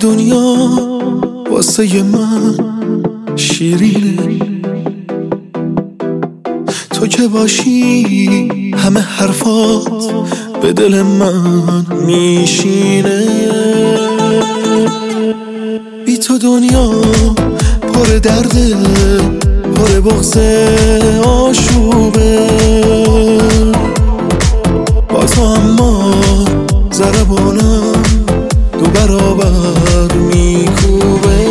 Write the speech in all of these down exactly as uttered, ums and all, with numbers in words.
دنیا واسه من شیرینه، تو که باشی همه حرفات به دل من میشینه. بی تو دنیا پر درده، پر بغض آشوبه، با تو اما ضربانم دو برابر میکوبه.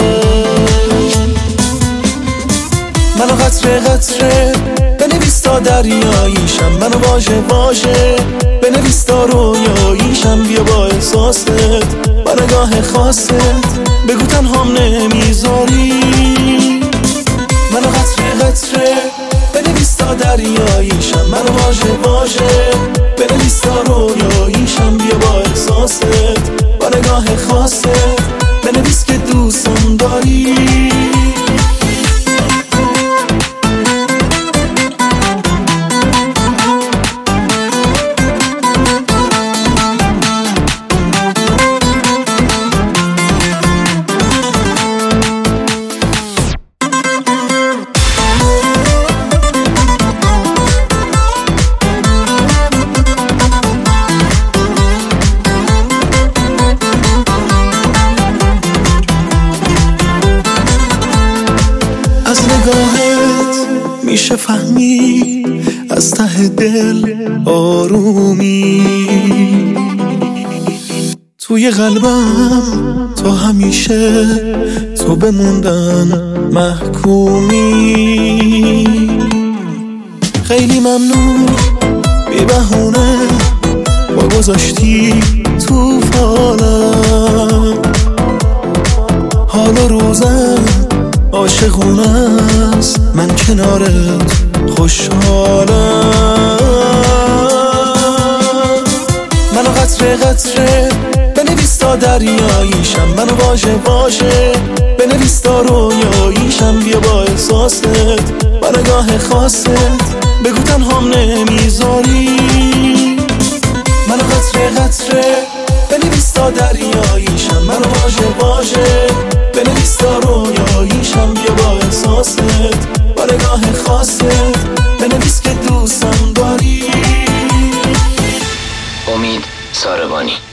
منو قطره قطره بنویس تا دریاییشم، منو واژه واژه بنویس تا رویاییشم. بیا با احساست با نگاه خاصت بگو تنهام نمیذاری. منو قطره قطره بنویس تا دریاییشم، منو واژه واژه بنویس تا رویاییشم. بیا با احساست با نگاه خاصت بنویس که دوستم داری. از نگاهت میشه فهمی از ته دل آرومی، توی قلبم تو همیشه تو بموندن محکومی. خیلی ممنون بی بهونه با گذاشتی تو فالم، حال و روزم عاشقونه است، من کنارت خوشحالم. منو قطره قطره بنویس تا دریاییشم، منو واژه واژه بنویس تا رویاییشم. بیا با احساست با نگاه خاصت بگو تنهام نمیذاری. منو قطره قطره بنویس تا دریاییشم، منو واژه واژه بنویس تا رویاییشم. بیا با احساست با نگاه خاصت بنویس که دوستم داری. امید ساربانی.